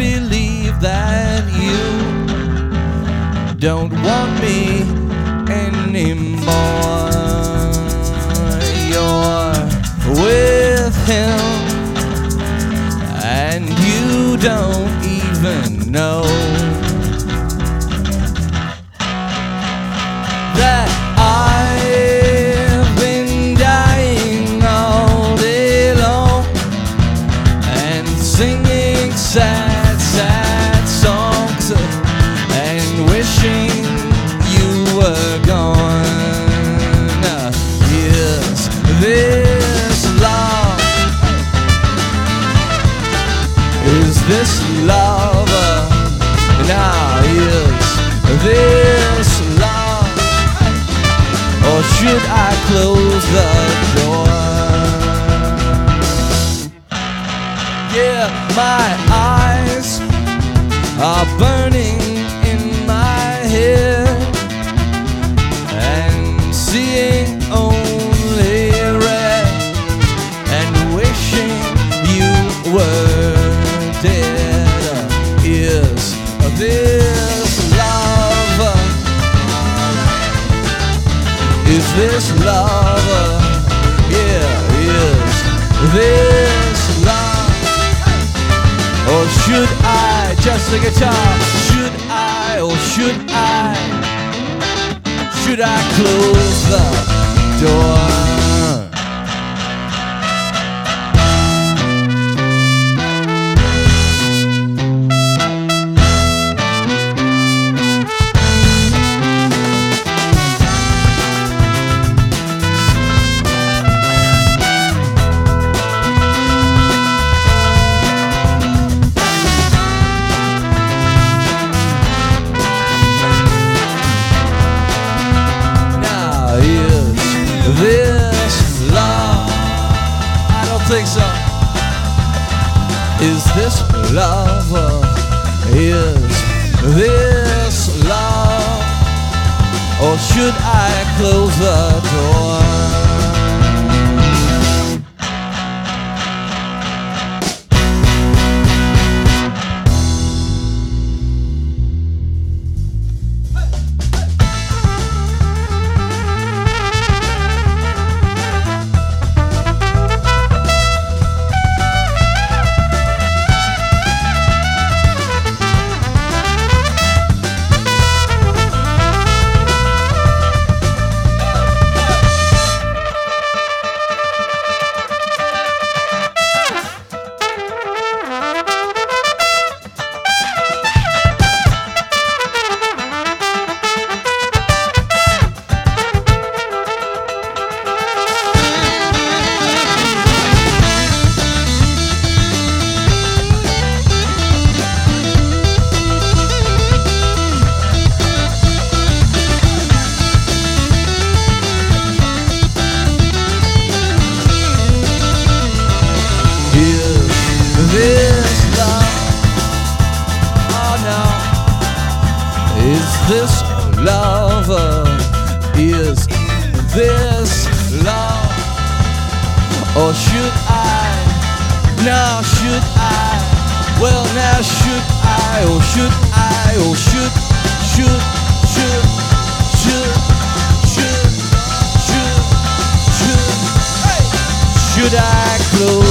believe that you don't want me anymore. You're with him and you don't even know that I've been dying all day long and singing sad, sad songs and wishing you were gone. Yes, this love, is this love? Now is this love, or should I close the door? Yeah, my eyes are burning in my head and seeing only red and wishing you were dead. Is this love? Is this love? Yeah, is this love? Or should I, just the guitar, should I, or should I close the door? This love, I don't think so. Is this love? Is this love? Or should I close the door? This love, oh no, is this love? Is this love? Or should I, now should I, well now should I, or should I, or should I close